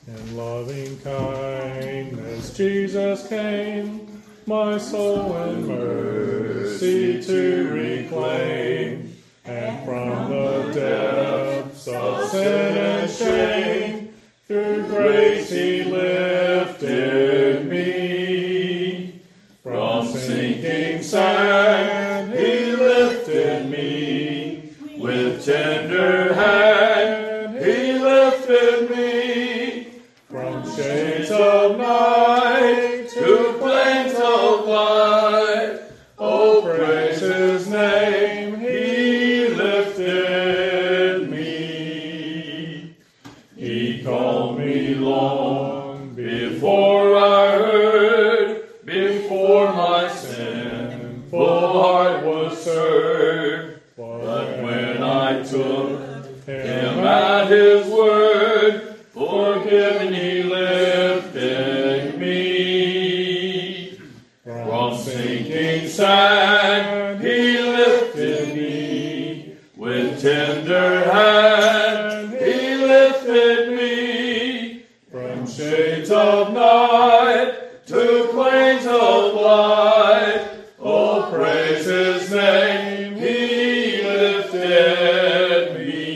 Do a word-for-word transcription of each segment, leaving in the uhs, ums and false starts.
In loving kindness Jesus came, my soul in mercy to reclaim, and from the depths of sin and shame, through grace he lifted me. From sinking sand he lifted me, with tender hand he lifted me. From shades of night to plains of light, oh, praise his name, he lifted me. He called me long before I heard, before my sinful heart was stirred. But when I took him at his word, forgiven he lifted me. From sinking sand he lifted me, with tender hand he lifted me. From shades of night to plains of light, oh, praise his name, he lifted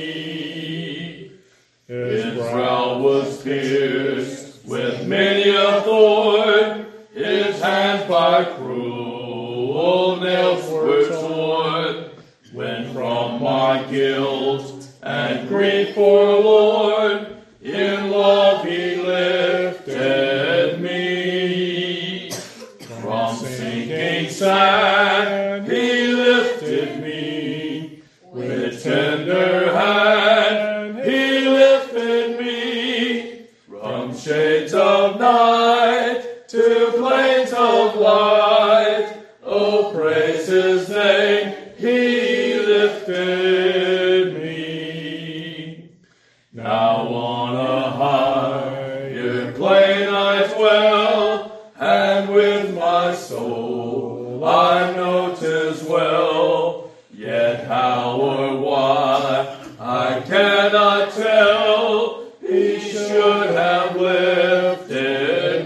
me. His brow was pierced with many a thorn, his hands by cruel nails were torn. When from my guilt and grief forlorn, in love he lifted me. From sinking sand he lifted me, with tender hand he lifted me. From shades of night to plains of light, oh, praise his name, he lifted me. Now on a higher plane I dwell, and with my soul I know 'tis well. Yet how or why I cannot tell, he should have lifted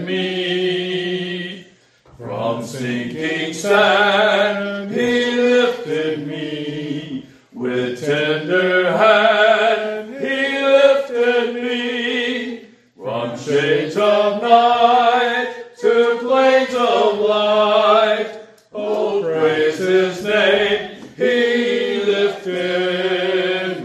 me. From sinking sand he lifted me, with tender hand he lifted me. From shades of night to plains of light, oh, praise his name, he lifted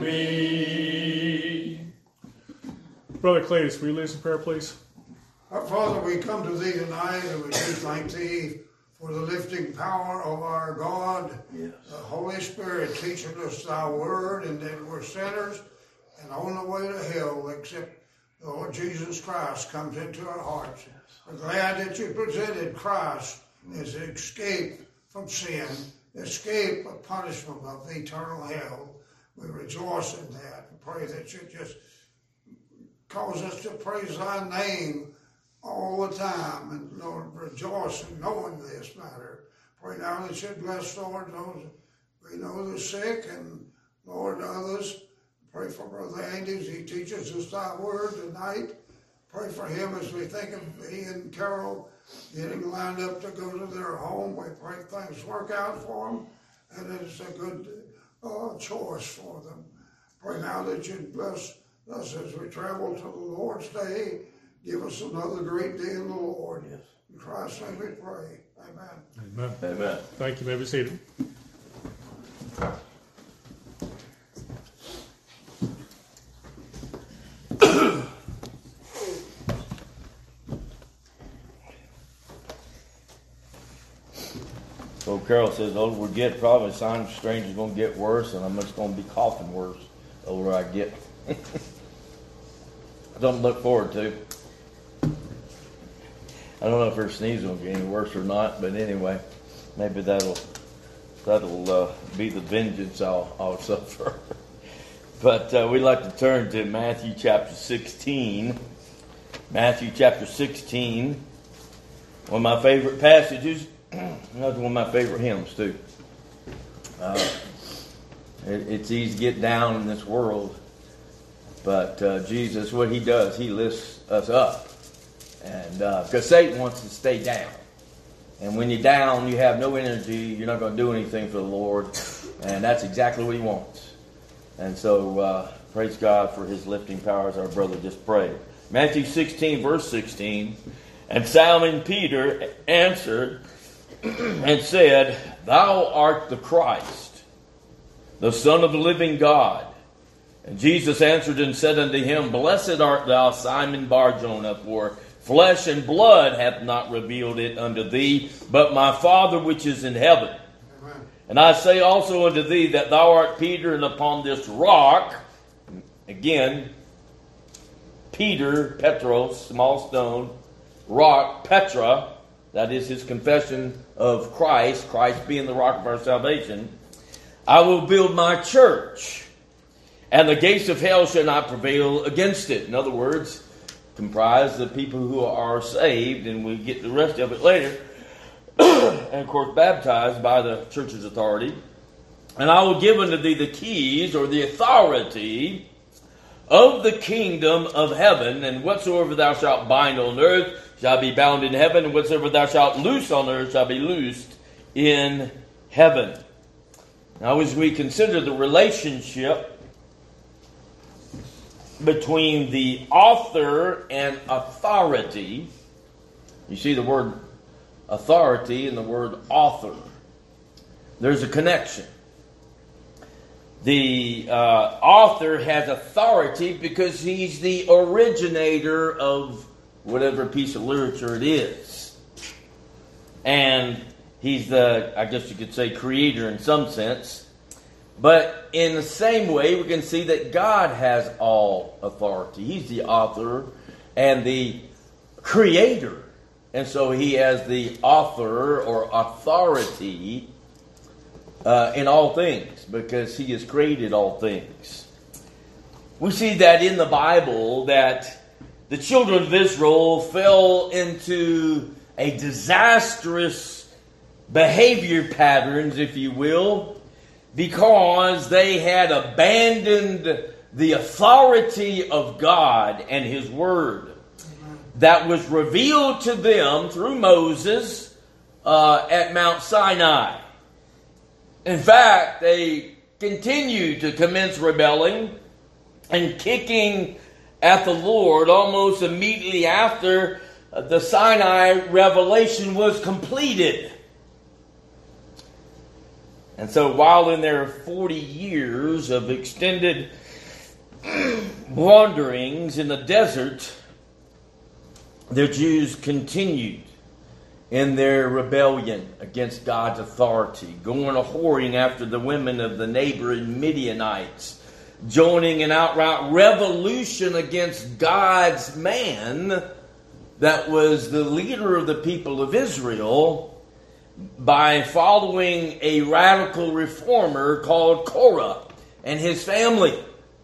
me. Brother Cletus, will you lead us in prayer, please? Our Father, we come to thee tonight, and we do thank thee for the lifting power of our God. Yes. The Holy Spirit teaching us thy word, and that we're sinners and on the way to hell, except the Lord Jesus Christ comes into our hearts. We're glad that you presented Christ as an escape from sin, escape of punishment of eternal hell. We rejoice in that. We pray that you just cause us to praise thy name all the time, and Lord, rejoice in knowing this matter. Pray now that you bless, Lord, those we know the sick, and Lord, others. Pray for Brother Andy as he teaches us thy word tonight. Pray for him as we think of he and Carol getting lined up to go to their home. We pray things work out for them, and it's a good uh, choice for them. Pray now that you bless us as we travel to the Lord's Day. Give us another great day in the Lord. Yes. In Christ's name we pray. Amen. Amen. Amen. Thank you. May be seated. So Carol says, the older we get, probably the sign of strange is going to get worse, and I'm just going to be coughing worse the older I get. Something to look forward to. I don't know if her sneeze will get any worse or not, but anyway, maybe that'll that'll uh, be the vengeance I'll, I'll suffer. But uh, we'd like to turn to Matthew chapter sixteen. Matthew chapter sixteen, one of my favorite passages. That's one of my favorite hymns too. Uh, it, it's easy to get down in this world, But uh, Jesus, what he does, he lifts us up. And because uh, Satan wants to stay down. And when you're down, you have no energy. You're not going to do anything for the Lord. And that's exactly what he wants. And so, uh, praise God for his lifting power, as our brother just prayed. Matthew sixteen, verse sixteen. And Simon Peter answered and said, Thou art the Christ, the Son of the living God. And Jesus answered and said unto him, Blessed art thou, Simon Bar-Jonah, for flesh and blood hath not revealed it unto thee, but my Father which is in heaven. Amen. And I say also unto thee that thou art Peter, and upon this rock, again, Peter, Petros, small stone, rock, Petra, that is his confession of Christ, Christ being the rock of our salvation, I will build my church, and the gates of hell shall not prevail against it. In other words, comprise the people who are saved, and we get the rest of it later, and of course baptized by the church's authority. And I will give unto thee the keys, or the authority of the kingdom of heaven, and whatsoever thou shalt bind on earth shall be bound in heaven, and whatsoever thou shalt loose on earth shall be loosed in heaven. Now, as we consider the relationship between the author and authority, you see the word authority and the word author. There's a connection. The uh, author has authority because he's the originator of whatever piece of literature it is. And he's the, I guess you could say, creator in some sense. But in the same way, we can see that God has all authority. He's the author and the creator. And so he has the author or authority uh, in all things, because he has created all things. We see that in the Bible that the children of Israel fell into a disastrous behavior patterns, if you will, because they had abandoned the authority of God and his word that was revealed to them through Moses uh, at Mount Sinai. In fact, they continued to commence rebelling and kicking at the Lord almost immediately after the Sinai revelation was completed. And so while in their forty years of extended wanderings in the desert, the Jews continued in their rebellion against God's authority, going a whoring after the women of the neighboring Midianites, joining an outright revolution against God's man that was the leader of the people of Israel by following a radical reformer called Korah and his family.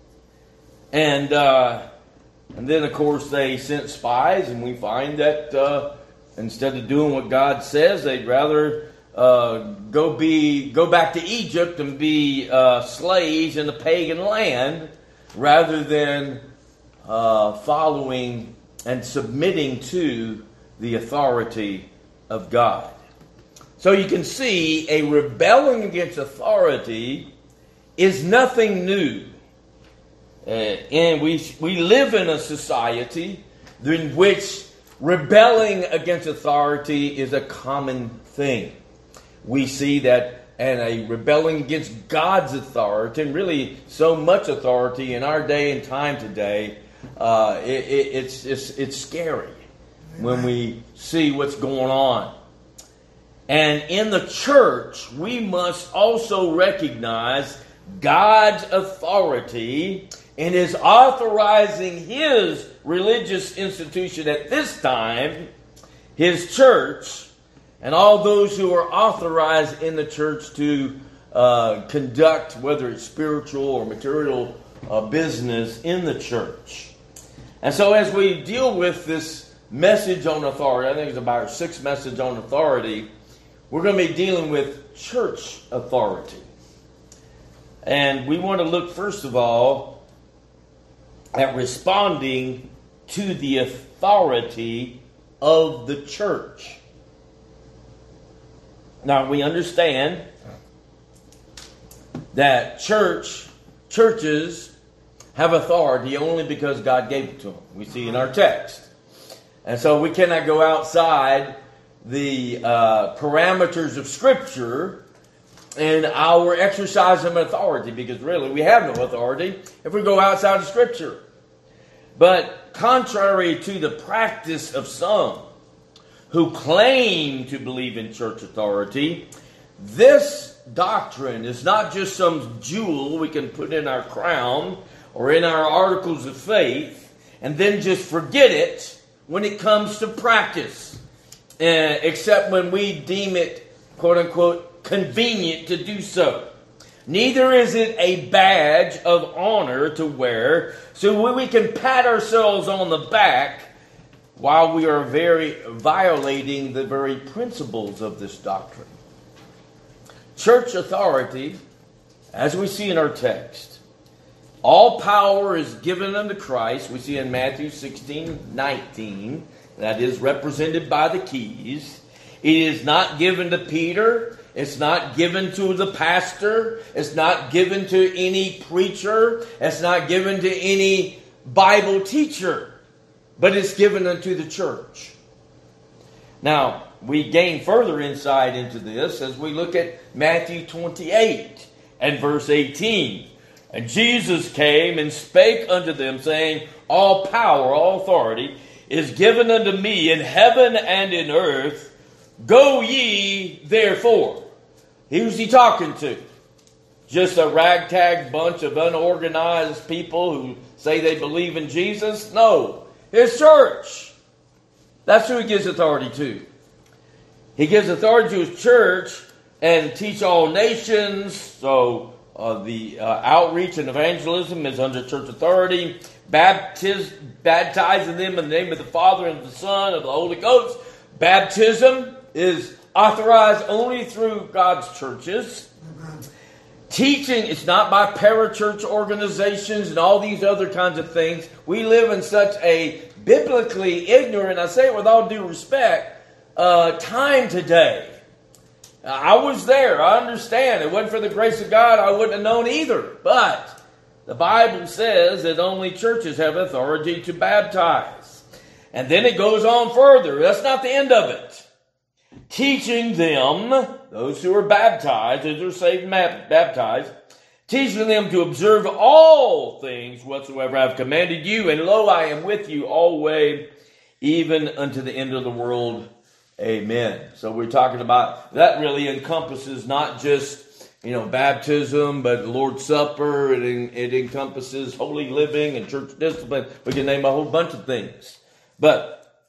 And uh, and then, of course, they sent spies, and we find that uh, instead of doing what God says, they'd rather uh, go be go back to Egypt and be uh, slaves in a pagan land, rather than uh, following and submitting to the authority of God. So you can see a rebelling against authority is nothing new. Uh, and we we live in a society in which rebelling against authority is a common thing. We see that, and a rebelling against God's authority, and really so much authority in our day and time today, uh, it, it, it's, it's it's scary when we see what's going on. And in the church, we must also recognize God's authority and is authorizing his religious institution at this time, his church, and all those who are authorized in the church to uh, conduct, whether it's spiritual or material uh, business in the church. And so as we deal with this message on authority, I think it's about our sixth message on authority, we're going to be dealing with church authority. And we want to look, first of all, at responding to the authority of the church. Now we understand that church, churches have authority only because God gave it to them. We see in our text. And so we cannot go outside the uh, parameters of Scripture in our exercise of authority, because really we have no authority if we go outside of Scripture. But contrary to the practice of some who claim to believe in church authority, this doctrine is not just some jewel we can put in our crown or in our articles of faith and then just forget it when it comes to practice, uh, except when we deem it, quote unquote, convenient to do so. Neither is it a badge of honor to wear, so we can pat ourselves on the back while we are very violating the very principles of this doctrine. Church authority, as we see in our text, all power is given unto Christ. We see in Matthew sixteen nineteen, that is represented by the keys. It is not given to Peter. It's not given to the pastor. It's not given to any preacher. It's not given to any Bible teacher. But it's given unto the church. Now, we gain further insight into this as we look at Matthew twenty-eight and verse eighteen. And Jesus came and spake unto them, saying, all power, all authority, is given unto me in heaven and in earth. Go ye therefore. Who's he talking to? Just a ragtag bunch of unorganized people who say they believe in Jesus? No. His church. That's who he gives authority to. He gives authority to his church and teach all nations. So uh, the uh, outreach and evangelism is under church authority. Baptiz, baptizing them in the name of the Father and of the Son and of the Holy Ghost. Baptism is authorized only through God's churches. Amen. Teaching is not by parachurch organizations and all these other kinds of things. We live in such a biblically ignorant, I say it with all due respect, uh, time today. I was there. I understand. It wasn't for the grace of God, I wouldn't have known either. But the Bible says that only churches have authority to baptize. And then it goes on further. That's not the end of it. Teaching them, those who are baptized, those who are saved and baptized, teaching them to observe all things whatsoever I have commanded you. And lo, I am with you always, even unto the end of the world. Amen. So we're talking about, that really encompasses not just, you know, baptism, but the Lord's Supper. It, it encompasses holy living and church discipline. We can name a whole bunch of things. But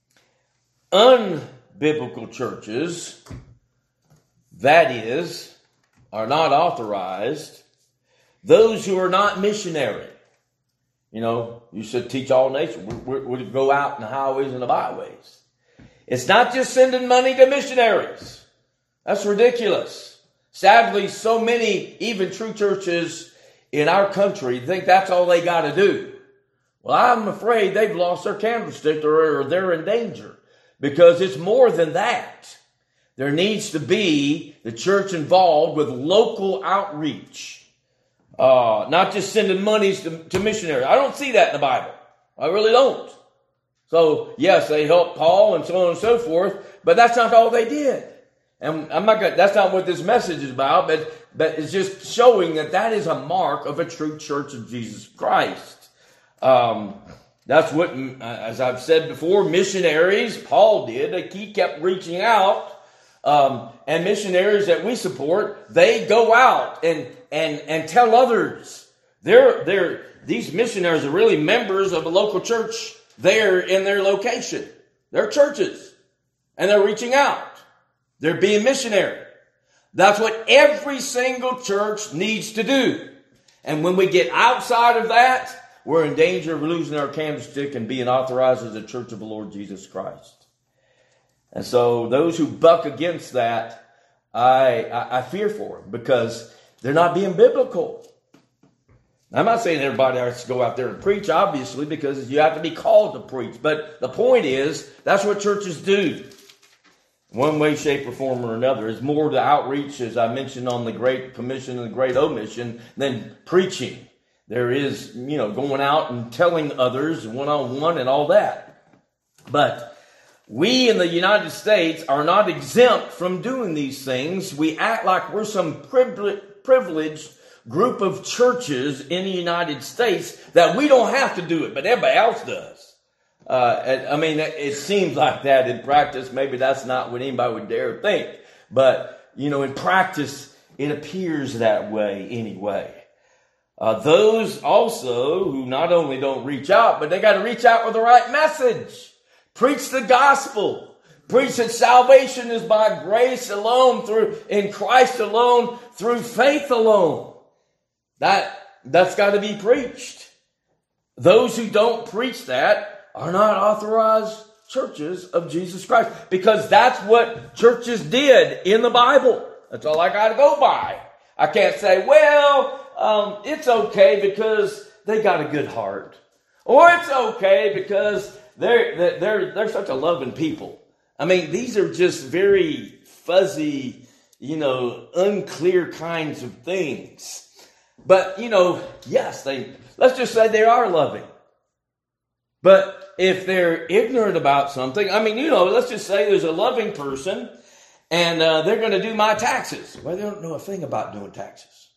unbiblical churches, that is, are not authorized. Those who are not missionary. You know, you should teach all nations. We would go out in the highways and the byways. It's not just sending money to missionaries. That's ridiculous. Sadly, so many, even true churches in our country, think that's all they got to do. Well, I'm afraid they've lost their candlestick or they're in danger, because it's more than that. There needs to be the church involved with local outreach, uh, not just sending monies to, to missionaries. I don't see that in the Bible. I really don't. So, yes, they helped Paul and so on and so forth, but that's not all they did. And I'm not gonna, that's not what this message is about, but, but it's just showing that that is a mark of a true church of Jesus Christ. Um, that's what, as I've said before, missionaries, Paul did. He kept reaching out. Um, and missionaries that we support, they go out and, and, and tell others. They're, they're, these missionaries are really members of a local church there in their location. They're churches. And they're reaching out. They're being missionary. That's what every single church needs to do. And when we get outside of that, we're in danger of losing our candlestick and being authorized as a church of the Lord Jesus Christ. And so those who buck against that, I, I, I fear for them, because they're not being biblical. I'm not saying everybody has to go out there and preach, obviously, because you have to be called to preach. But the point is, that's what churches do. One way, shape, or form or another. It's more the outreach, as I mentioned on the Great Commission and the Great Omission, than preaching. There is, you know, going out and telling others one-on-one and all that. But we in the United States are not exempt from doing these things. We act like we're some privileged group of churches in the United States that we don't have to do it, but everybody else does. Uh, I mean, it seems like that in practice. Maybe that's not what anybody would dare think. But, you know, in practice, it appears that way anyway. Uh, those also who not only don't reach out, but they got to reach out with the right message. Preach the gospel. Preach that salvation is by grace alone, through in Christ alone, through faith alone. That, that's got to be preached. Those who don't preach that are not authorized churches of Jesus Christ, because that's what churches did in the Bible. That's all I got to go by. I can't say, well, um, it's okay because they got a good heart, or it's okay because they're they're they're such a loving people. I mean, these are just very fuzzy, you know, unclear kinds of things. But you know, yes, they. Let's just say they are loving. But if they're ignorant about something, I mean, you know, let's just say there's a loving person and uh, they're going to do my taxes. Well, they don't know a thing about doing taxes.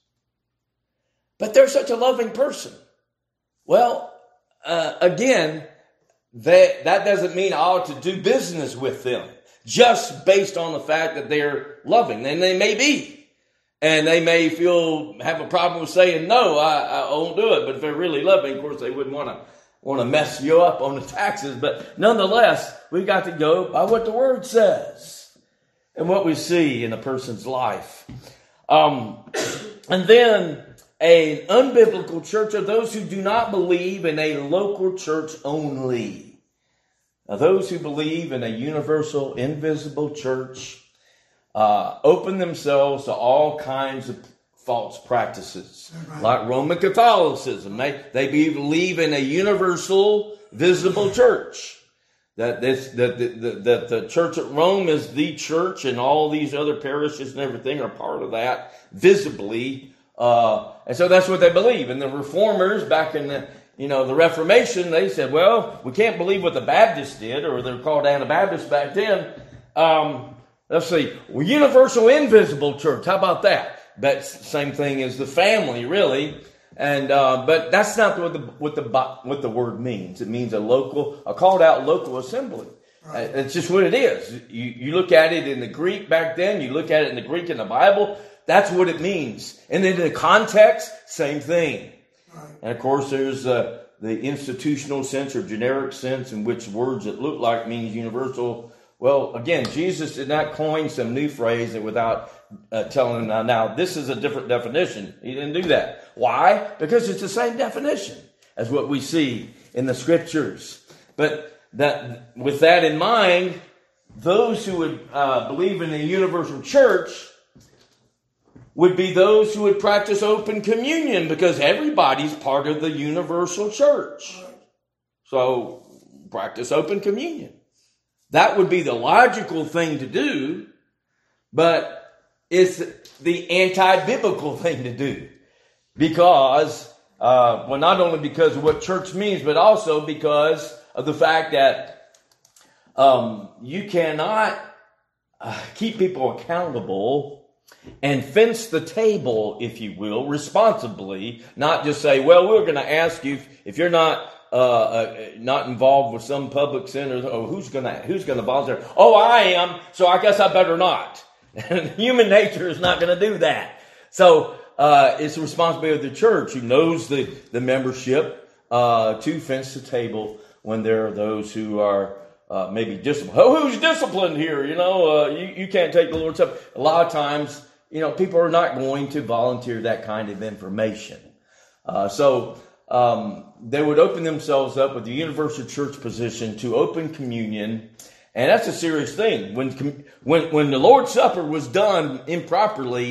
But they're such a loving person. Well, uh, again, they, that doesn't mean I ought to do business with them just based on the fact that they're loving. And they may be. And they may feel, have a problem with saying, no, I, I won't do it. But if they're really loving, of course, they wouldn't want to want to mess you up on the taxes. But nonetheless, we got to go by what the Word says and what we see in a person's life. Um, and then an unbiblical church are those who do not believe in a local church only. Now, those who believe in a universal, invisible church uh, open themselves to all kinds of false practices, like Roman Catholicism. They they believe in a universal, visible church. That this that the, the, that the church at Rome is the church, and all these other parishes and everything are part of that visibly. Uh, and so that's what they believe. And the Reformers back in the you know the Reformation, they said, well, we can't believe what the Baptists did, or they're called Anabaptists back then. Um, let's see, well, universal, invisible church. How about that? That's the same thing as the family, really. And uh, but that's not what the what the what the word means. It means a local, a called out local assembly. Right. Uh, it's just what it is. You you look at it in the Greek back then. You look at it in the Greek in the Bible. That's what it means. And then in the context, same thing. Right. And of course, there's uh, the institutional sense or generic sense in which words that look like means universal. Well, again, Jesus did not coin some new phrase without uh, telling them, now, this is a different definition. He didn't do that. Why? Because it's the same definition as what we see in the Scriptures. But that, with that in mind, those who would uh, believe in the universal church would be those who would practice open communion, because everybody's part of the universal church. So, practice open communion. That would be the logical thing to do, but it's the anti-biblical thing to do. Because, uh, well, not only because of what church means, but also because of the fact that um, you cannot uh, keep people accountable and fence the table, if you will, responsibly. Not just say, well, we're going to ask you if you're not Uh, uh, not involved with some public center. Oh, who's gonna who's gonna volunteer? Oh, I am. So I guess I better not. And human nature is not going to do that. So uh, it's the responsibility of the church, who knows the the membership, uh, to fence the table when there are those who are uh, maybe disciplined. Oh, who's disciplined here? You know, uh, you you can't take the Lord's stuff. A lot of times, you know, people are not going to volunteer that kind of information. Uh, so. Um, they would open themselves up with the universal church position to open communion. And that's a serious thing. When, when, when the Lord's Supper was done improperly,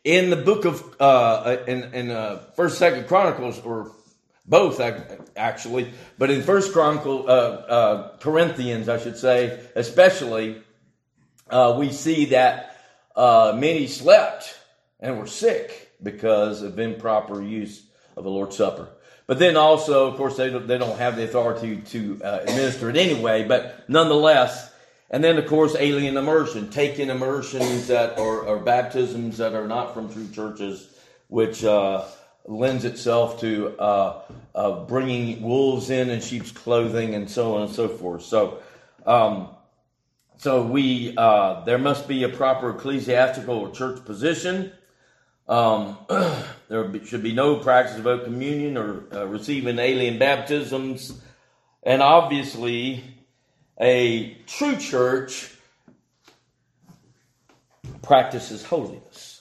in the book of uh, in in uh, First, Second Chronicles, or both actually, but in First Chronicle, uh, uh, Corinthians, I should say, especially, uh, we see that uh, many slept and were sick because of improper use of the Lord's Supper. But then also, of course, they don't, they don't have the authority to uh, administer it anyway, but nonetheless. And then, of course, alien immersion, taking immersions that are, or baptisms that are not from true churches, which uh, lends itself to uh, uh, bringing wolves in in sheep's clothing and so on and so forth. So, um, so we uh, there must be a proper ecclesiastical or church position. Um, there should be no practice of open communion or uh, receiving alien baptisms, and obviously, a true church practices holiness.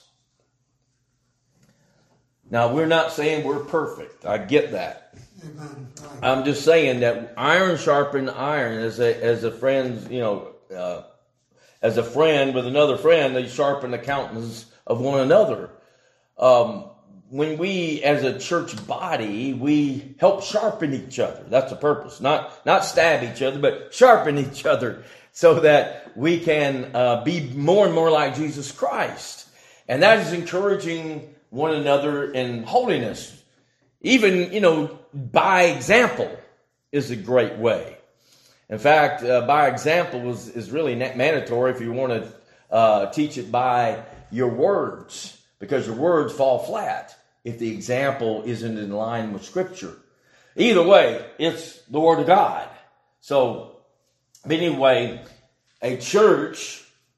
Now, we're not saying we're perfect. I get that. Amen. Right. I'm just saying that iron sharpens iron. As a as a friend, you know, uh, as a friend with another friend, they sharpen the countenance of one another. Um, when we, as a church body, we help sharpen each other. That's the purpose. Not not stab each other, but sharpen each other so that we can uh, be more and more like Jesus Christ. And that is encouraging one another in holiness. Even, you know, by example is a great way. In fact, uh, by example is, is really mandatory if you want to uh, teach it by your words, because your words fall flat if the example isn't in line with Scripture. Either way, it's the Word of God. So, anyway, a church,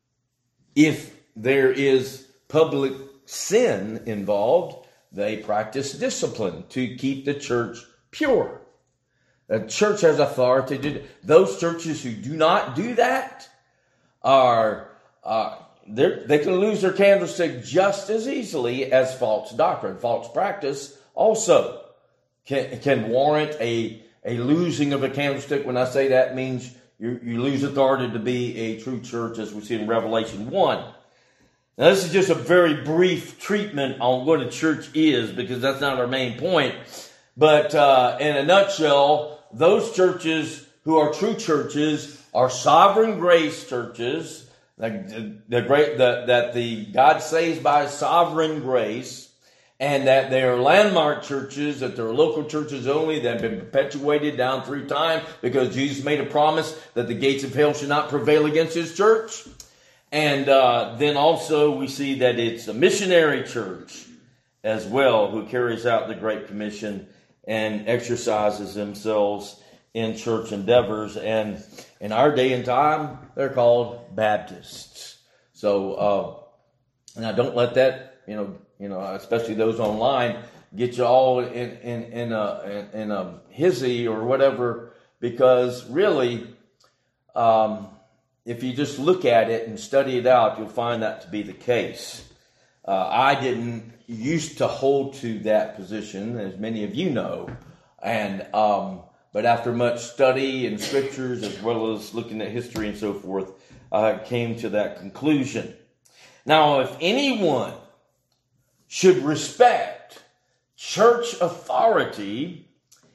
if there is public sin involved, they practice discipline to keep the church pure. The church has authority to do. Those churches who do not do that are... Uh, they can lose their candlestick just as easily as false doctrine. False practice also can, can warrant a, a losing of a candlestick. When I say that, means you, you lose authority to be a true church, as we see in Revelation one. Now, this is just a very brief treatment on what a church is, because that's not our main point. But uh, in a nutshell, those churches who are true churches are sovereign grace churches. The, the great the, that the God saves by sovereign grace, and that they are landmark churches, that they're local churches only, that have been perpetuated down through time, because Jesus made a promise that the gates of hell should not prevail against His church. And uh, then also we see that it's a missionary church as well, who carries out the Great Commission and exercises themselves in church endeavors. And in our day and time, they're called Baptists. So, uh, now don't let that, you know, you know, especially those online, get you all in in in a in a hizzy or whatever. Because really, um, if you just look at it and study it out, you'll find that to be the case. Uh, I didn't used to hold to that position, as many of you know, and um, but after much study in scriptures, as well as looking at history and so forth, I came to that conclusion. Now, if anyone should respect church authority,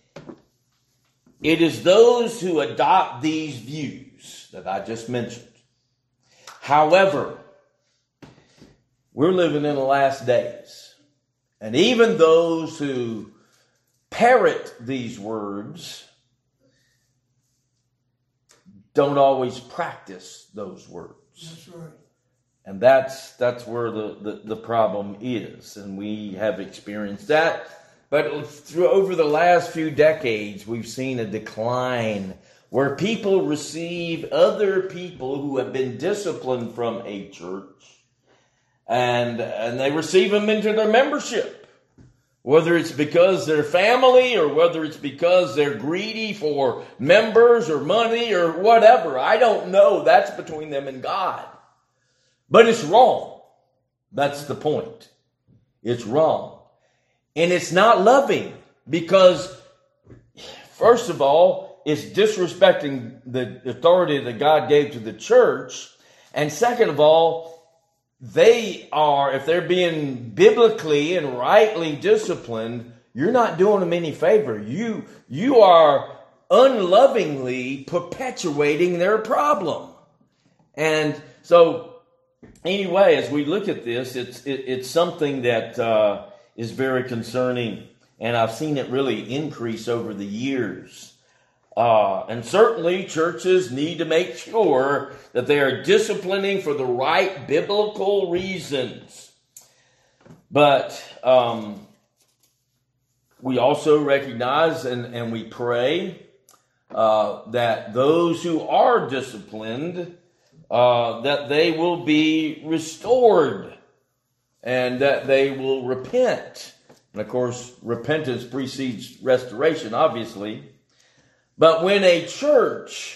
it is those who adopt these views that I just mentioned. However, we're living in the last days, and even those who parrot these words don't always practice those words. That's right. And that's that's where the, the, the problem is. And we have experienced that. But through over the last few decades, we've seen a decline where people receive other people who have been disciplined from a church, and and they receive them into their membership. Whether it's because they're family, or whether it's because they're greedy for members or money or whatever. I don't know. That's between them and God. But it's wrong. That's the point. It's wrong. And it's not loving, because, first of all, it's disrespecting the authority that God gave to the church. And second of all, they are, if they're being biblically and rightly disciplined, you're not doing them any favor. You, you are unlovingly perpetuating their problem. And so, anyway, as we look at this, it's it, it's something that uh, is very concerning, and I've seen it really increase over the years. Uh, and certainly, churches need to make sure that they are disciplining for the right biblical reasons. But um, we also recognize and, and we pray uh, that those who are disciplined, uh, that they will be restored and that they will repent. And of course, repentance precedes restoration, obviously. But when a church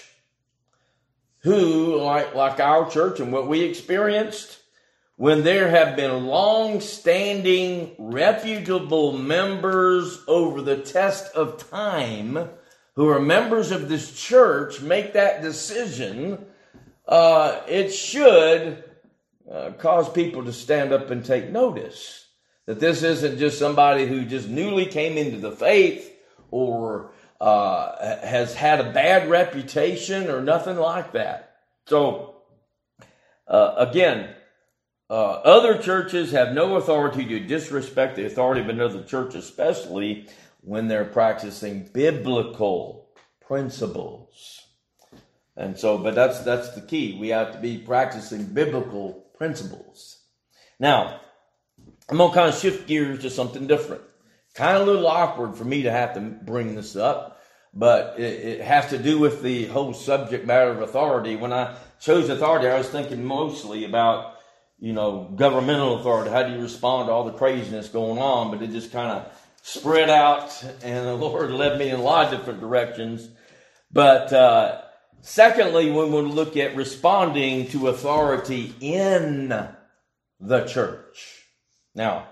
who, like, like our church and what we experienced, when there have been long-standing, reputable members over the test of time who are members of this church make that decision, uh, it should uh, cause people to stand up and take notice. That this isn't just somebody who just newly came into the faith or uh, has had a bad reputation or nothing like that. So, uh, again, uh, other churches have no authority to disrespect the authority of another church, especially when they're practicing biblical principles. And so, but that's that's the key. We have to be practicing biblical principles. Now, I'm going to kind of shift gears to something different. Kind of a little awkward for me to have to bring this up, but it, it has to do with the whole subject matter of authority. When I chose authority, I was thinking mostly about, you know, governmental authority. How do you respond to all the craziness going on? But it just kind of spread out, and the Lord led me in a lot of different directions. But uh, secondly, when we look at responding to authority in the church. Now,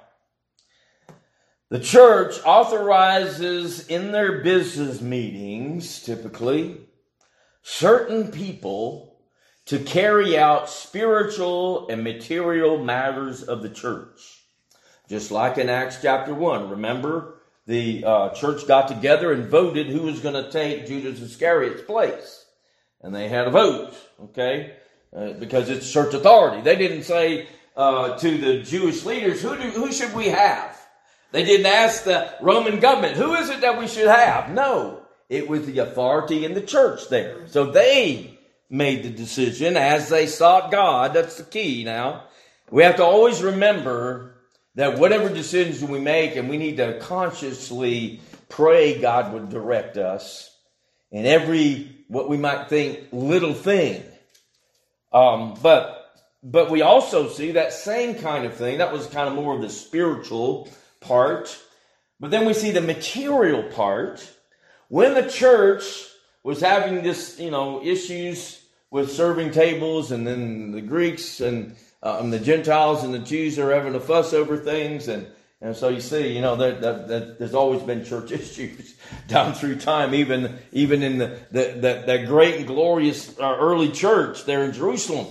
the church authorizes in their business meetings, typically, certain people to carry out spiritual and material matters of the church. Just like in Acts chapter one. Remember, the uh, church got together and voted who was going to take Judas Iscariot's place. And they had a vote, okay, uh, because it's church authority. They didn't say uh, to the Jewish leaders, who, do, who should we have? They didn't ask the Roman government, who is it that we should have? No, it was the authority in the church there. So they made the decision as they sought God. That's the key now. We have to always remember that whatever decisions we make, and we need to consciously pray God would direct us in every, what we might think, little thing. Um, but, but we also see that same kind of thing. That was kind of more of the spiritual part. But then we see the material part. When the church was having this, you know, issues with serving tables, and then the Greeks and um, the Gentiles and the Jews are having a fuss over things, and and so you see, you know, that, that, that there's always been church issues down through time, even even in the the, the, the great and glorious uh, early church there in Jerusalem.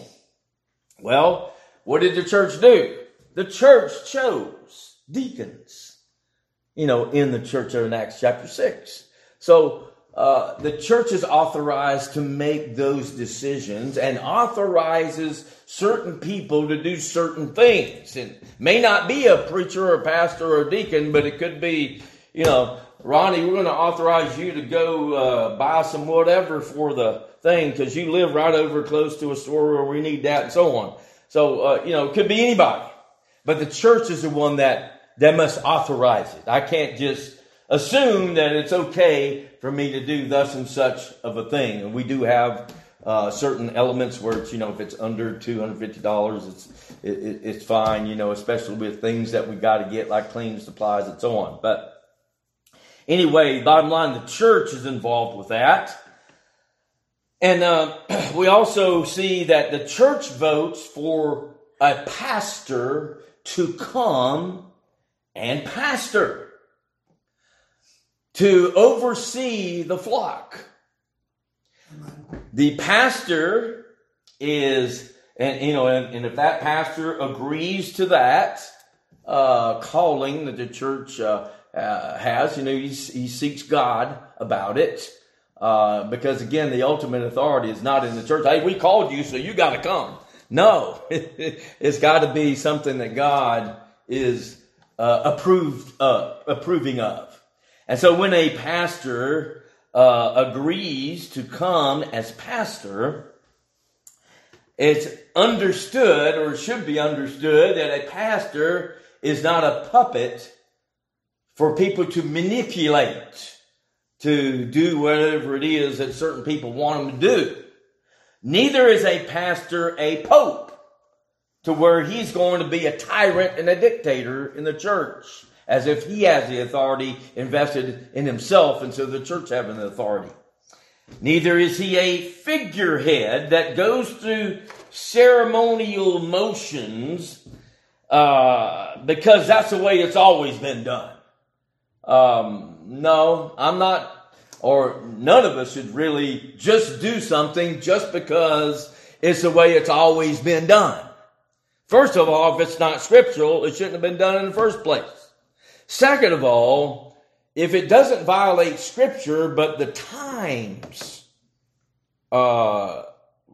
Well, what did the church do? The church chose deacons, you know, in the church there in Acts chapter six. So uh, the church is authorized to make those decisions and authorizes certain people to do certain things. It may not be a preacher or a pastor or a deacon, but it could be, you know, Ronnie, we're going to authorize you to go uh, buy some whatever for the thing because you live right over close to a store where we need that and so on. So, uh, you know, it could be anybody. But the church is the one that, that must authorize it. I can't just assume that it's okay for me to do thus and such of a thing. And we do have uh, certain elements where it's, you know, if it's under two hundred fifty dollars, it's it, it's fine, you know, especially with things that we got to get like cleaning supplies and so on. But anyway, bottom line, the church is involved with that. And uh, we also see that the church votes for a pastor to come and pastor, to oversee the flock. The pastor is and you know, and, and if that pastor agrees to that uh, calling that the church uh, uh, has, you know, he, he seeks God about it. Uh, because again, the ultimate authority is not in the church. Hey, we called you, so you got to come. No, it's got to be something that God is uh, approved of, approving of. And so when a pastor uh, agrees to come as pastor, it's understood, or should be understood, that a pastor is not a puppet for people to manipulate, to do whatever it is that certain people want them to do. Neither is a pastor a pope, to where he's going to be a tyrant and a dictator in the church, as if he has the authority invested in himself, and so the church having the authority. Neither is he a figurehead that goes through ceremonial motions uh, because that's the way it's always been done. Um, no, I'm not, or none of us should really just do something just because it's the way it's always been done. First of all, if it's not scriptural, it shouldn't have been done in the first place. Second of all, if it doesn't violate scripture, but the times uh,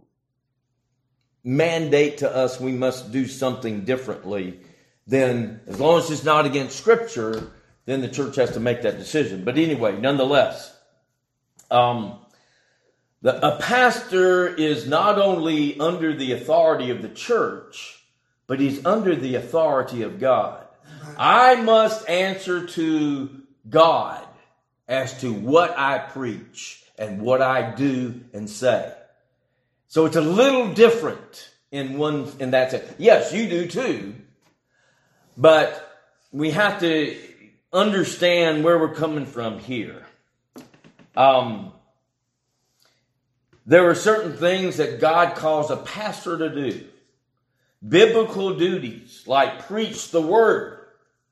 mandate to us we must do something differently, then as long as it's not against scripture, then the church has to make that decision. But anyway, nonetheless, um, the, a pastor is not only under the authority of the church, but he's under the authority of God. I must answer to God as to what I preach and what I do and say. So it's a little different in one, in that sense. Yes, you do too, but we have to understand where we're coming from here. Um, there are certain things that God calls a pastor to do. Biblical duties, like preach the word,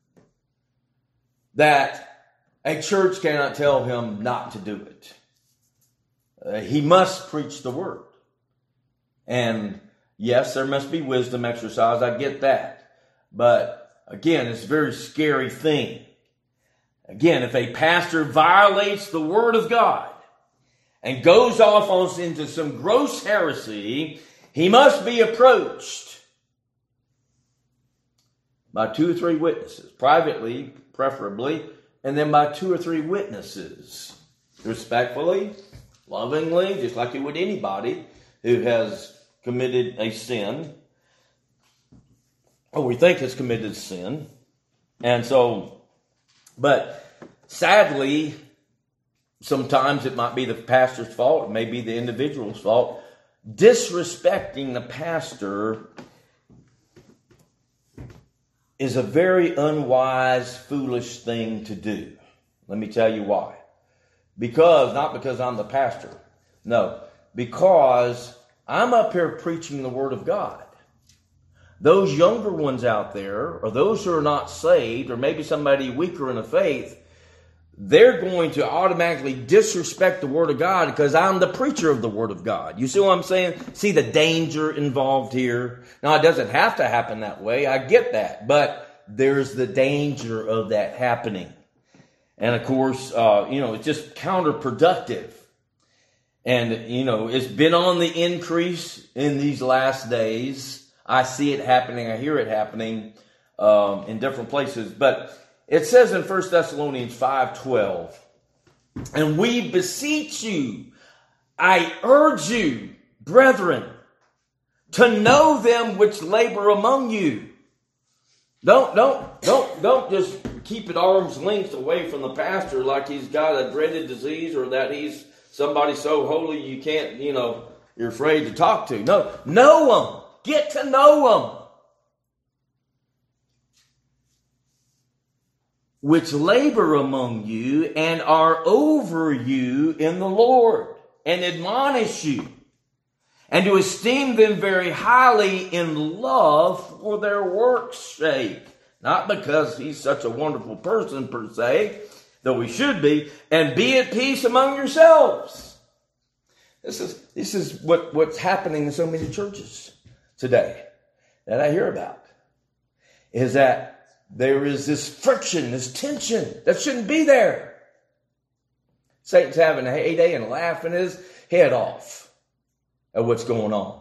that a church cannot tell him not to do it. Uh, he must preach the word. And yes, there must be wisdom exercised. I get that. But again, it's a very scary thing. Again, if a pastor violates the word of God and goes off on into some gross heresy, he must be approached by two or three witnesses, privately, preferably, and then by two or three witnesses, respectfully, lovingly, just like you would anybody who has committed a sin, or we think has committed a sin. And so, but sadly, sometimes it might be the pastor's fault, it may be the individual's fault. Disrespecting the pastor is a very unwise, foolish thing to do. Let me tell you why. Because, not because I'm the pastor. No, because I'm up here preaching the Word of God. Those younger ones out there, or those who are not saved, or maybe somebody weaker in the faith, they're going to automatically disrespect the Word of God because I'm the preacher of the Word of God. You see what I'm saying? See the danger involved here? Now, it doesn't have to happen that way. I get that. But there's the danger of that happening. And, of course, uh, you know, it's just counterproductive. And, you know, it's been on the increase in these last days. I see it happening. I hear it happening um, in different places. But it says in First Thessalonians five twelve, and we beseech you, I urge you, brethren, to know them which labor among you. Don't, don't, don't, don't just keep it arm's length away from the pastor like he's got a dreaded disease or that he's somebody so holy you can't, you know, you're afraid to talk to. No, know them. Get to know them. Which labor among you and are over you in the Lord, and admonish you, and to esteem them very highly in love for their work's sake. Not because he's such a wonderful person per se, though he should be, and be at peace among yourselves. This is, this is what, what's happening in so many churches. today that I hear about is that there is this friction, this tension that shouldn't be there. Satan's having a heyday and laughing his head off at what's going on.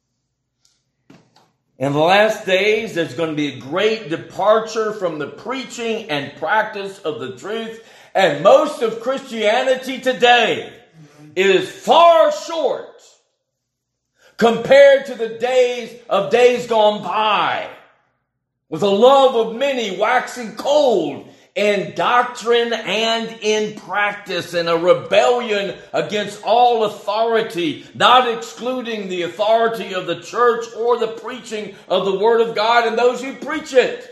In the last days, there's going to be a great departure from the preaching and practice of the truth. And most of Christianity today is far short compared to the days of days gone by, with the love of many waxing cold in doctrine and in practice, and a rebellion against all authority, not excluding the authority of the church or the preaching of the Word of God and those who preach it.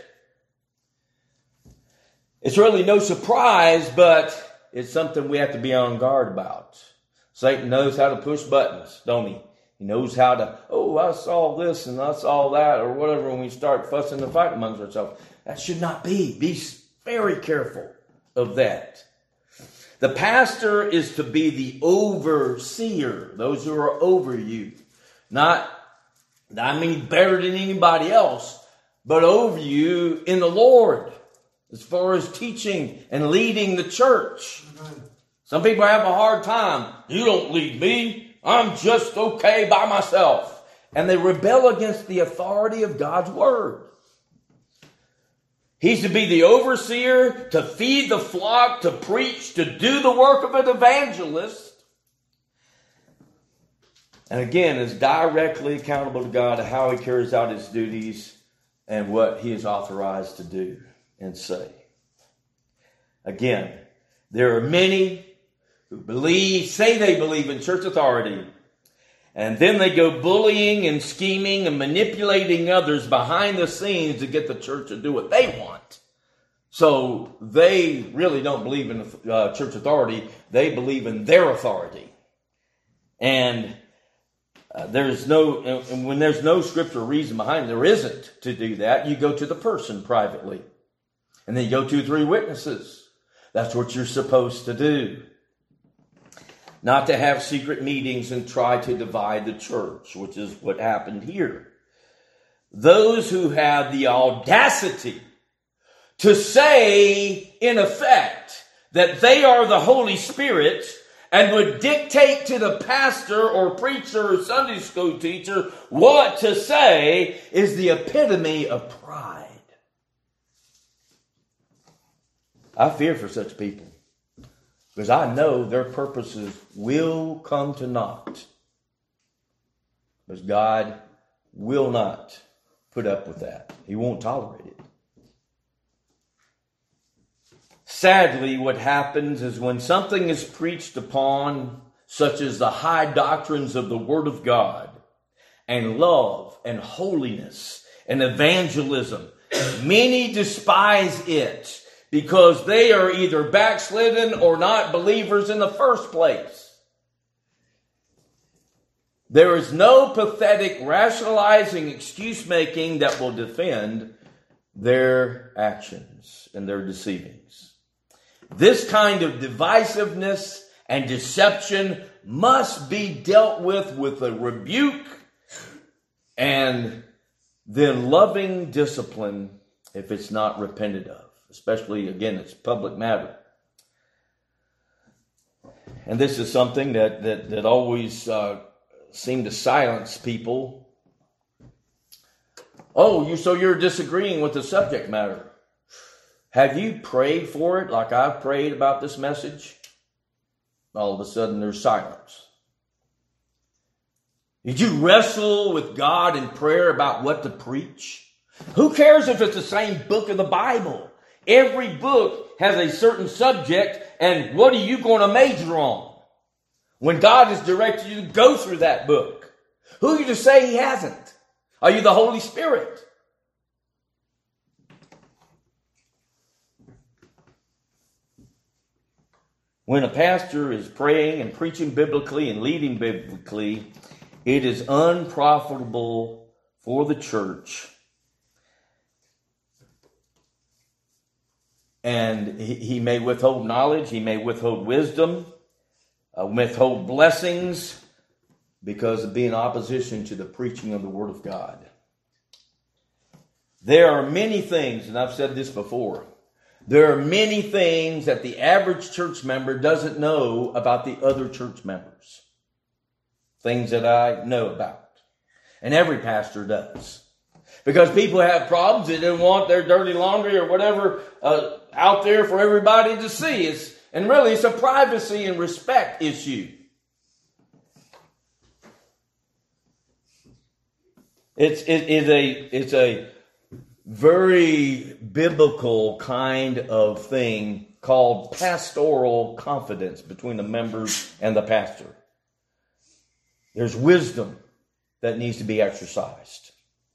It's really no surprise, but it's something we have to be on guard about. Satan knows how to push buttons, don't he? He knows how to, oh, I saw this and I saw that, or whatever, when we start fussing and fighting amongst ourselves. That should not be. Be very careful of that. The pastor is to be the overseer, those who are over you. Not, I mean, better than anybody else, but over you in the Lord, as far as teaching and leading the church. Amen. Some people have a hard time. You don't lead me. I'm just okay by myself. And they rebel against the authority of God's word. He's to be the overseer, to feed the flock, to preach, to do the work of an evangelist. And again, is directly accountable to God how he carries out his duties and what he is authorized to do and say. Again, there are many who believe, say they believe in church authority, and then they go bullying and scheming and manipulating others behind the scenes to get the church to do what they want. So they really don't believe in uh, church authority. They believe in their authority. And uh, there's no, and when there's no scriptural reason behind it, there isn't to do that. You go to the person privately. And then you go two or three witnesses. That's what you're supposed to do. Not to have secret meetings and try to divide the church, which is what happened here. Those who have the audacity to say, in effect, that they are the Holy Spirit and would dictate to the pastor or preacher or Sunday school teacher what to say is the epitome of pride. I fear for such people, because I know their purposes will come to naught. Because God will not put up with that. He won't tolerate it. Sadly, what happens is when something is preached upon, such as the high doctrines of the Word of God, and love, and holiness, and evangelism, many despise it, because they are either backslidden or not believers in the first place. There is no pathetic rationalizing excuse making that will defend their actions and their deceivings. This kind of divisiveness and deception must be dealt with with a rebuke and then loving discipline if it's not repented of. Especially, again, it's public matter. And this is something that, that, that always uh, seemed to silence people. Oh, you so you're disagreeing with the subject matter. Have you prayed for it like I've prayed about this message? All of a sudden there's silence. Did you wrestle with God in prayer about what to preach? Who cares if it's the same book of the Bible? Every book has a certain subject, and what are you going to major on when God has directed you to go through that book? Who are you to say he hasn't? Are you the Holy Spirit? When a pastor is praying and preaching biblically and leading biblically, it is unprofitable for the church. And he, he may withhold knowledge, he may withhold wisdom, uh, withhold blessings because of being opposition to the preaching of the Word of God. There are many things, and I've said this before, there are many things that the average church member doesn't know about the other church members. Things that I know about. And every pastor does. Because people have problems, they don't want their dirty laundry or whatever uh, out there for everybody to see. It's, and really, it's a privacy and respect issue. It's it is a it's a very biblical kind of thing called pastoral confidence between the members and the pastor. There's wisdom that needs to be exercised.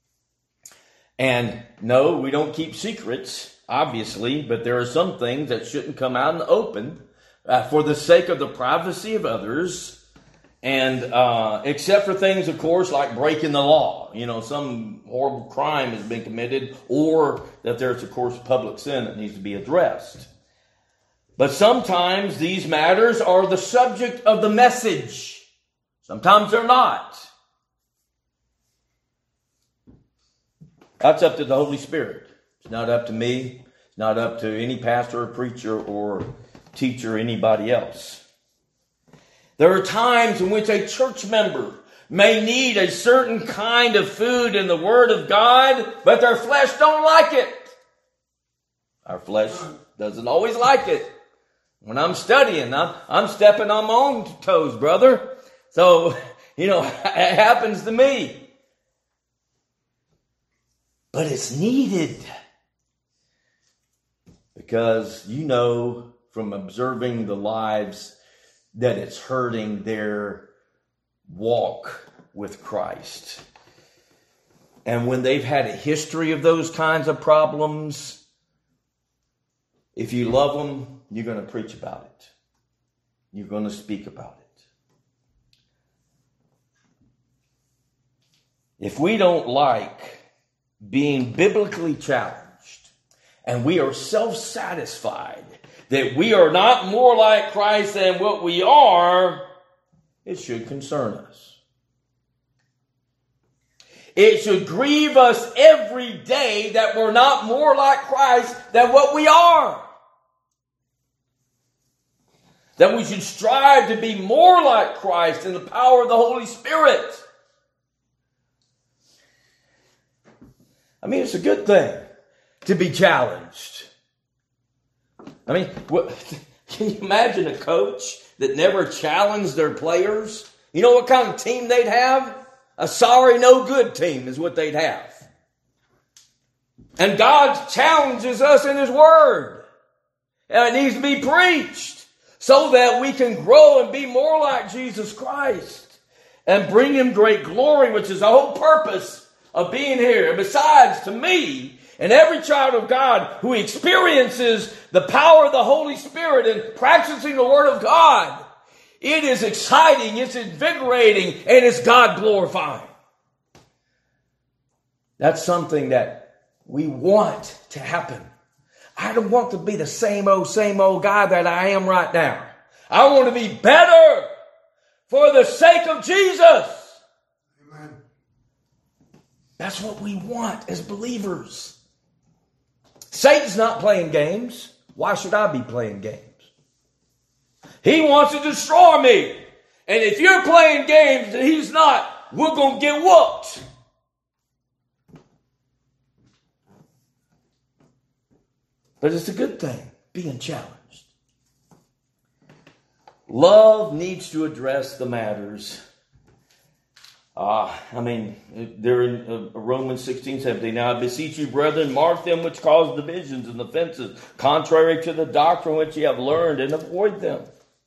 And no, we don't keep secrets, obviously, but there are some things that shouldn't come out in the open uh, for the sake of the privacy of others. And uh, except for things, of course, like breaking the law. You know, some horrible crime has been committed, or that there's, of course, public sin that needs to be addressed. But sometimes these matters are the subject of the message. Sometimes they're not. That's up to the Holy Spirit. It's not up to me. It's not up to any pastor or preacher or teacher or anybody else. There are times in which a church member may need a certain kind of food in the Word of God, but their flesh don't like it. Our flesh doesn't always like it. When I'm studying, I'm, I'm stepping on my own toes, brother. So, you know, it happens to me. But it's needed. Because you know from observing the lives that it's hurting their walk with Christ. And when they've had a history of those kinds of problems, if you love them, you're going to preach about it. You're going to speak about it. If we don't like being biblically challenged, and we are self-satisfied that we are not more like Christ than what we are, it should concern us. It should grieve us every day that we're not more like Christ than what we are. That we should strive to be more like Christ in the power of the Holy Spirit. I mean, it's a good thing to be challenged. I mean, what, can you imagine a coach that never challenged their players? You know what kind of team they'd have? A sorry, no good team is what they'd have. And God challenges us in His Word. And it needs to be preached so that we can grow and be more like Jesus Christ and bring Him great glory, which is the whole purpose of being here. And besides, to me, and every child of God who experiences the power of the Holy Spirit in practicing the Word of God, it is exciting, it's invigorating, and it's God glorifying. That's something that we want to happen. I don't want to be the same old, same old guy that I am right now. I want to be better for the sake of Jesus. Amen. That's what we want as believers. Satan's not playing games. Why should I be playing games? He wants to destroy me. And if you're playing games and he's not, we're going to get whooped. But it's a good thing, being challenged. Love needs to address the matters. Uh, I mean, they're in uh, Romans sixteen, seventeen. Now I beseech you, brethren, mark them which cause divisions and offenses, contrary to the doctrine which ye have learned, and avoid them.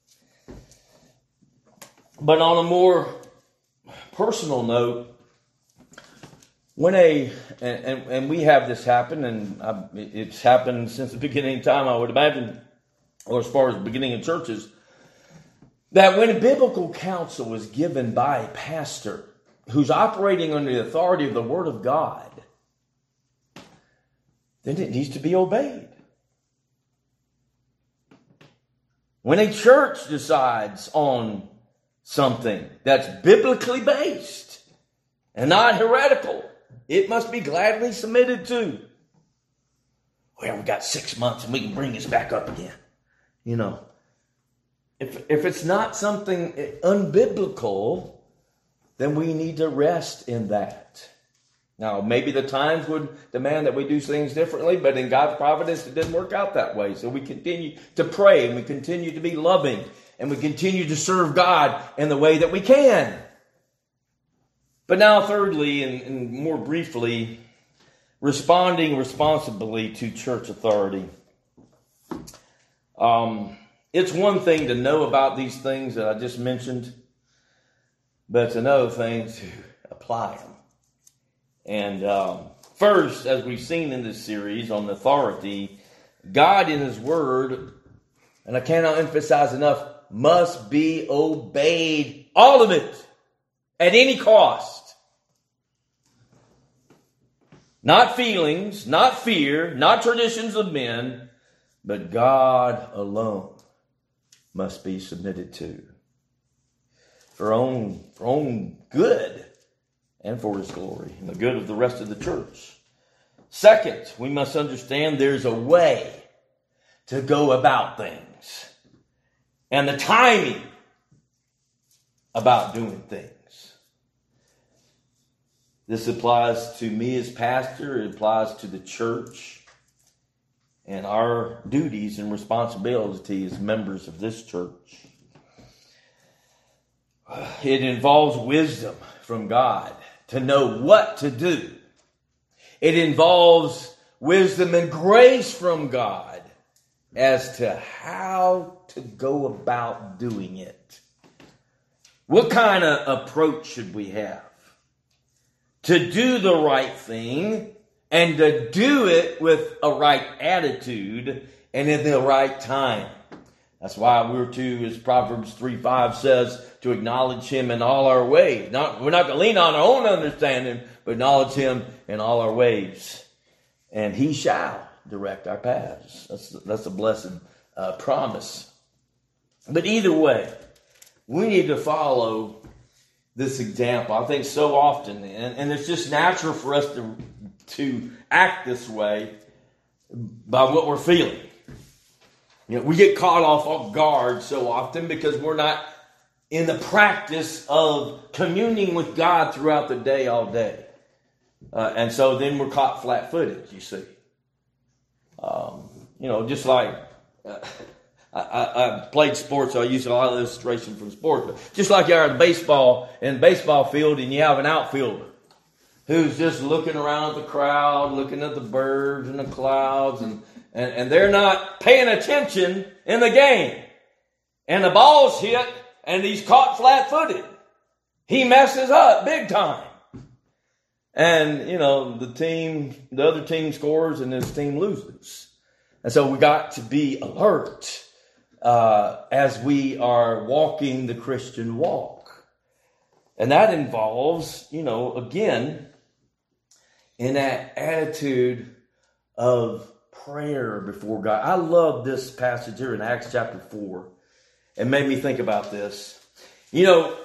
But on a more personal note, when a, and, and, and we have this happen, and I, it's happened since the beginning of time, I would imagine, or as far as the beginning of churches, that when a biblical counsel is given by a pastor who's operating under the authority of the Word of God, then it needs to be obeyed. When a church decides on something that's biblically based and not heretical, it must be gladly submitted to. Well, we got six months and we can bring this back up again. You know, if if it's not something unbiblical, then we need to rest in that. Now, maybe the times would demand that we do things differently, but in God's providence, it didn't work out that way. So we continue to pray, and we continue to be loving, and we continue to serve God in the way that we can. But now, thirdly, and, and more briefly, responding responsibly to church authority. Um, it's one thing to know about these things that I just mentioned, but it's another thing to apply them. And um, first, as we've seen in this series on authority, God in His Word, and I cannot emphasize enough, must be obeyed. All of it. At any cost. Not feelings, not fear, not traditions of men, but God alone must be submitted to. For own, for own good. And for His glory and the good of the rest of the church. Second, we must understand there's a way to go about things. And the timing about doing things. This applies to me as pastor. It applies to the church. And our duties and responsibilities as members of this church. It involves wisdom from God to know what to do. It involves wisdom and grace from God as to how to go about doing it. What kind of approach should we have? To do the right thing and to do it with a right attitude and in the right time. That's why we're to, as Proverbs three five says, to acknowledge Him in all our ways. Not, we're not going to lean on our own understanding, but acknowledge Him in all our ways. And He shall direct our paths. That's, that's a blessed uh, promise. But either way, we need to follow this example. I think so often, and, and it's just natural for us to, to act this way by what we're feeling. You know, we get caught off off guard so often because we're not in the practice of communing with God throughout the day, all day. Uh, and so then we're caught flat-footed, you see. Um, you know, just like uh, I, I, I played sports, so I use a lot of illustration from sports. But just like you're in baseball, in a baseball field, and you have an outfielder who's just looking around at the crowd, looking at the birds and the clouds, and And, and they're not paying attention in the game. And the ball's hit, and he's caught flat-footed. He messes up big time. And, you know, the team, the other team scores, and his team loses. And so we got to be alert uh, as we are walking the Christian walk. And that involves, you know, again, in that attitude of prayer before God. I love this passage here in Acts chapter four. It made me think about this. You know,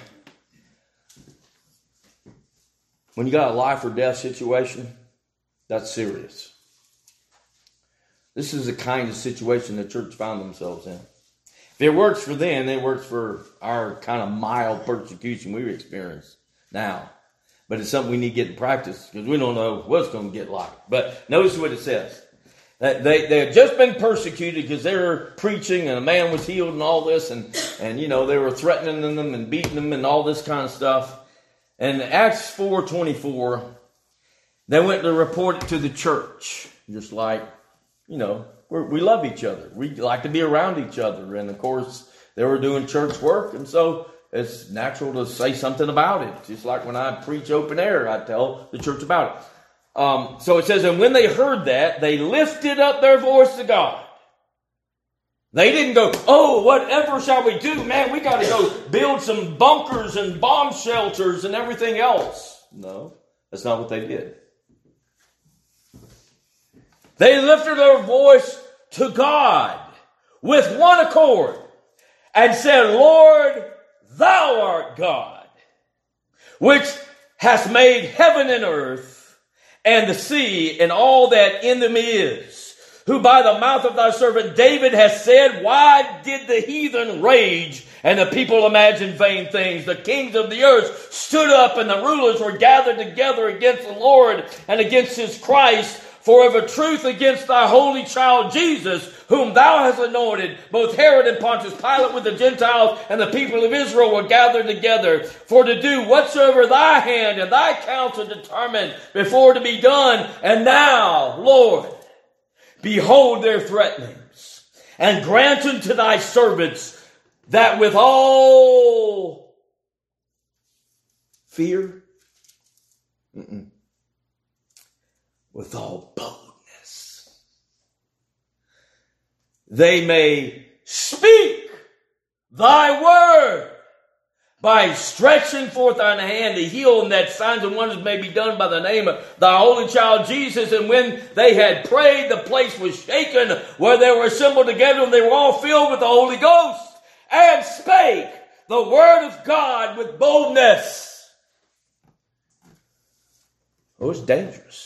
when you got a life or death situation, that's serious. This is the kind of situation the church found themselves in. If it works for them, it works for our kind of mild persecution we experience now. But it's something we need to get in practice because we don't know what it's going to get like. But notice what it says. They, they had just been persecuted because they were preaching and a man was healed and all this. And, and, you know, they were threatening them and beating them and all this kind of stuff. And Acts four twenty-four, they went to report it to the church. Just like, you know, we're, we love each other. We like to be around each other. And, of course, they were doing church work. And so it's natural to say something about it. Just like when I preach open air, I tell the church about it. Um, so it says, and when they heard that, they lifted up their voice to God. They didn't go, oh, whatever shall we do? Man, we got to go build some bunkers and bomb shelters and everything else. No, that's not what they did. They lifted their voice to God with one accord and said, Lord, thou art God, which hast made heaven and earth, and the sea, and all that in them is, who by the mouth of thy servant David has said, why did the heathen rage, and the people imagine vain things? The kings of the earth stood up, and the rulers were gathered together against the Lord and against his Christ. For of a truth against thy holy child Jesus, whom thou hast anointed, both Herod and Pontius Pilate with the Gentiles and the people of Israel were gathered together, for to do whatsoever thy hand and thy counsel determined before to be done. And now, Lord, behold their threatenings, and grant unto thy servants that with all fear, mm-mm, with all boldness, they may speak thy word by stretching forth thine hand to heal, and that signs and wonders may be done by the name of thy holy child Jesus. And when they had prayed, the place was shaken where they were assembled together, and they were all filled with the Holy Ghost, and spake the word of God with boldness. Oh, it's dangerous.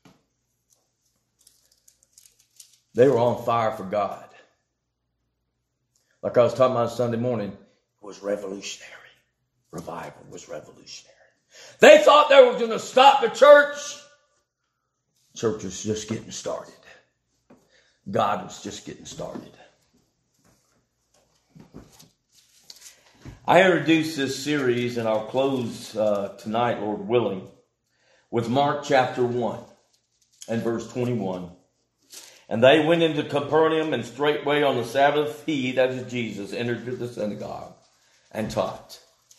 They were on fire for God. Like I was talking about Sunday morning, it was revolutionary. Revival was revolutionary. They thought they were going to stop the church. Church was just getting started. God was just getting started. I introduced this series, and I'll close uh, tonight, Lord willing, with Mark chapter one and verse twenty-one. And they went into Capernaum, and straightway on the Sabbath he, that is Jesus, entered the synagogue and taught.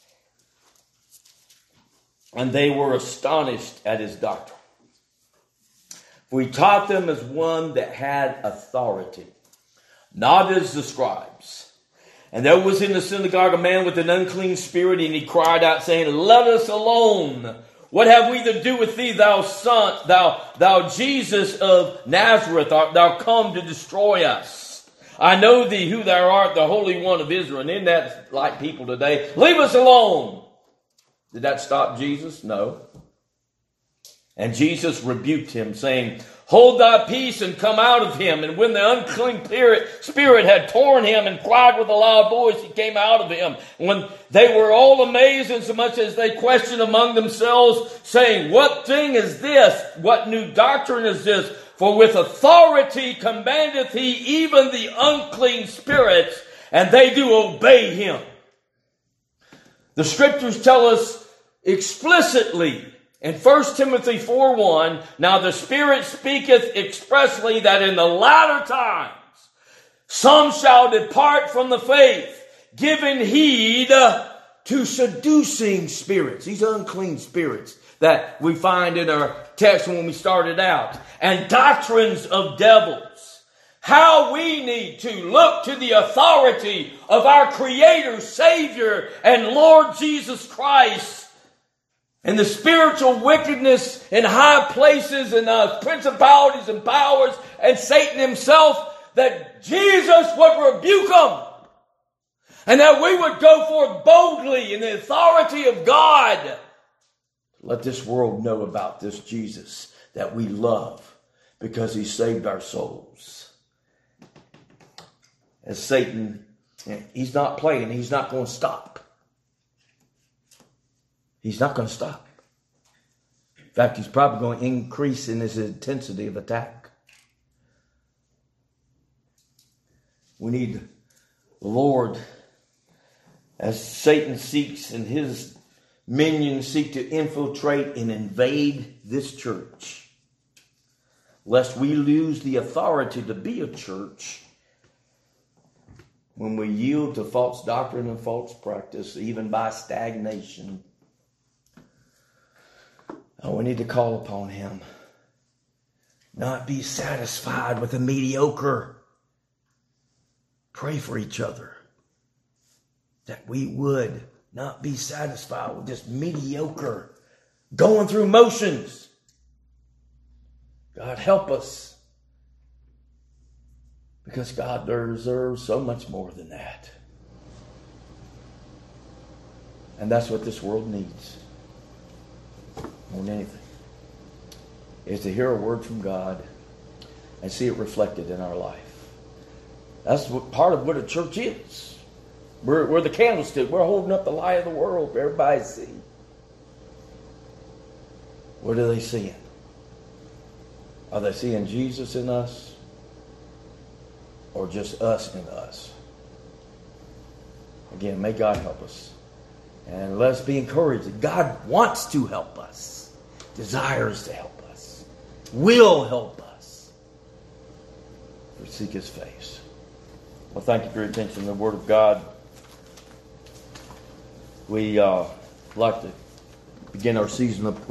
And they were astonished at his doctrine. For he taught them as one that had authority, not as the scribes. And there was in the synagogue a man with an unclean spirit, and he cried out, saying, let us alone. What have we to do with thee, thou son, thou, thou Jesus of Nazareth? Art thou come to destroy us? I know thee who thou art, the Holy One of Israel. And isn't that like people today? Leave us alone. Did that stop Jesus? No. And Jesus rebuked him, saying, hold thy peace and come out of him. And when the unclean spirit had torn him and cried with a loud voice, he came out of him. When they were all amazed, insomuch as they questioned among themselves, saying, what thing is this? What new doctrine is this? For with authority commandeth he even the unclean spirits, and they do obey him. The scriptures tell us explicitly in First Timothy four one, now the Spirit speaketh expressly that in the latter times some shall depart from the faith, giving heed to seducing spirits. These unclean spirits that we find in our text when we started out. And doctrines of devils. How we need to look to the authority of our Creator, Savior, and Lord Jesus Christ, and the spiritual wickedness in high places and uh, principalities and powers and Satan himself, that Jesus would rebuke them. And that we would go forth boldly in the authority of God. Let this world know about this Jesus that we love because he saved our souls. As Satan, he's not playing. He's not going to stop. He's not going to stop. In fact, he's probably going to increase in his intensity of attack. We need the Lord, as Satan seeks and his minions seek to infiltrate and invade this church, lest we lose the authority to be a church when we yield to false doctrine and false practice, even by stagnation. Oh, we need to call upon him. Not be satisfied with the mediocre. Pray for each other. That we would not be satisfied with this mediocre, going through motions. God help us. Because God deserves so much more than that. And that's what this world needs more than anything, is to hear a word from God and see it reflected in our life. That's what, part of what a church is. We're, we're the candlestick. We're holding up the light of the world for everybody to see. What are they seeing? Are they seeing Jesus in us? Or just us in us? Again, may God help us. And let us be encouraged that God wants to help us. Desires to help us. Will help us. We seek His face. Well, thank you for your attention to the Word of God. We uh, like to begin our season of